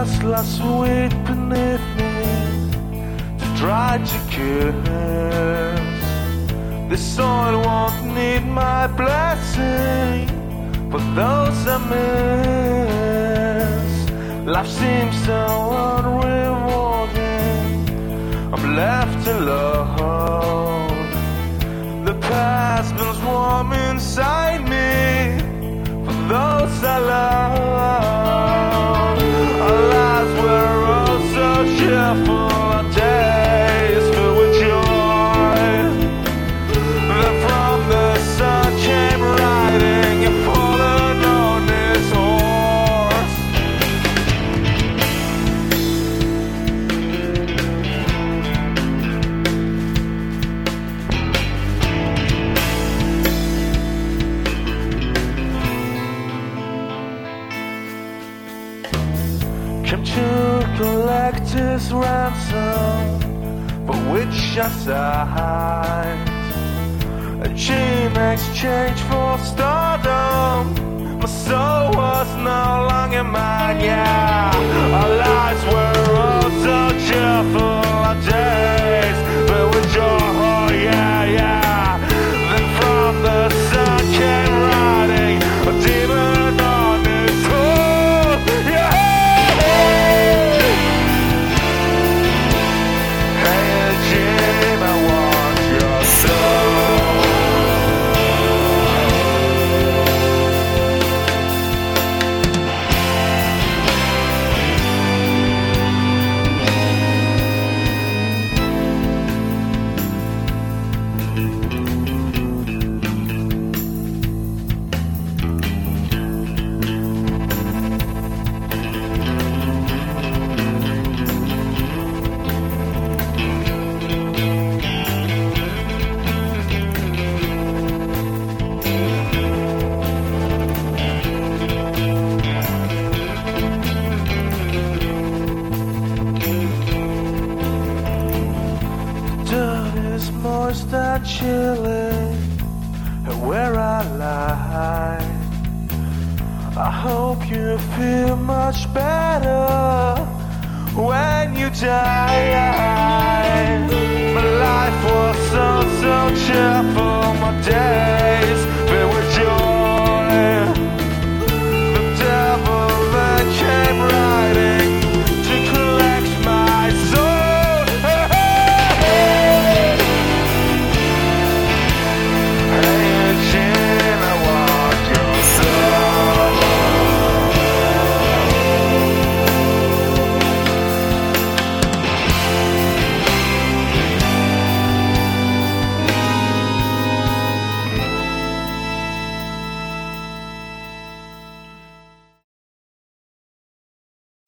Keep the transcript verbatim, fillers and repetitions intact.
just last week beneath me to try to kiss. This soil won't need my blessing for those I miss. Life seems so unrewarding, I'm left alone. The past feels warm inside me for those I love. Our lives were all so cheerful, our days filled with joy. Then from the sun came riding and fallen on his horse. Came to collect his ransom, for which I signed a chain exchange for stardom. My soul was no longer mine, yeah. Our lives were all so cheerful, our days filled with joy, yeah, yeah. Then from the sun came riding a demon on his horse, yeah. Hey Jim, I want your soul. Dirt is moist and chilly where I lie. I hope you feel much better when you die. My life was so, so cheerful, my days